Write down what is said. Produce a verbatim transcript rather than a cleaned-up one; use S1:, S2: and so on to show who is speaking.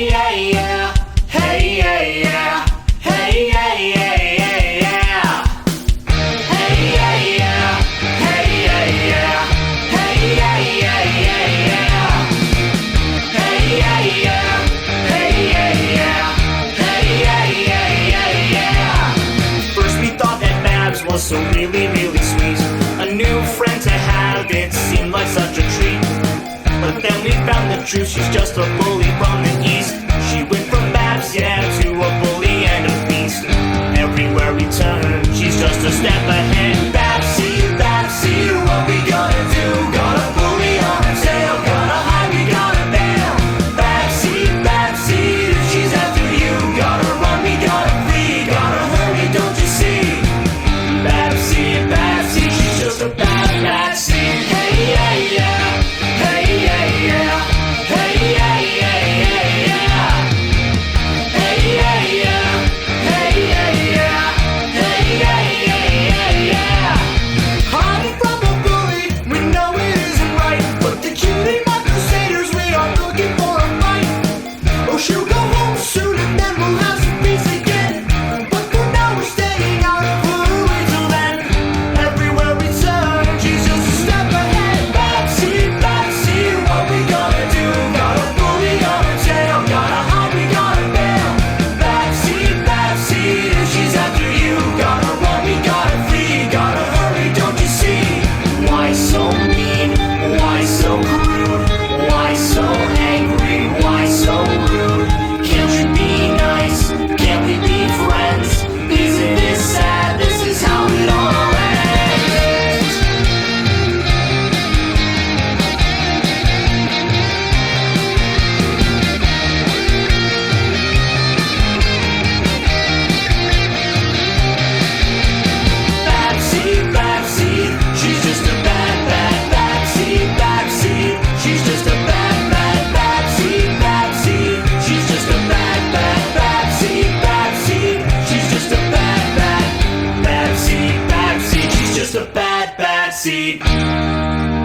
S1: Hey, yeah, yeah. Hey, yeah, yeah. Hey, yeah, yeah, yeah, yeah. Hey, yeah, yeah. Hey, yeah, yeah. Hey, yeah, yeah, yeah, yeah. Hey, yeah, yeah. Hey, yeah, yeah. Hey, yeah, yeah, yeah, yeah. First we thought that Babs was so really, really sweet. A new friend to have, it seemed like such a treat. But then we found the truth, she's just a bully from the east. She went from Babs, yeah, to a bully and a beast. Everywhere we turn, she's just a step ahead. Babsy, Babsy, what we gonna do? Got a bully on her tail, gotta hide, we gotta bail. Babsy, Babsy, she's after you. Gotta run, we gotta flee, gotta hurry, don't you see? Babsy, Babsy, she's just a bad Babsy. Hey, yeah, yeah. Hey, yeah, yeah. Hey, yeah, yeah, yeah, yeah. Hey, yeah, yeah. Hey, yeah, yeah. Hey, yeah, yeah, yeah, yeah. Hiding from a bully, we know it isn't right. But the cutie my crusaders, we are looking for a fight. Oh, she'll go home soon and then we'll have some peace again. But for now we're staying out of blue until then. Everywhere we turn, she's just a step ahead. Babsy, Babsy, what we gonna do? Got a bully on her tail, gotta hide, we gotta bail. Babsy, Babsy, she's after you. Gotta run, we gotta flee, gotta hurry, don't you see? Why so mean? Why so crude? Why so angry? Why so rude? Can't you be nice? Can't we be friends? Isn't this sad? This is how it all ends. Babsy, Babsy, she's just a bad, bad Babsy, Babsy, she's just a bad, bad Babsy, Babsy, she's just a bad, bad Babsy, Babsy, she's just a bad, bad Babsy, Babsy, she's just a bad, bad seed.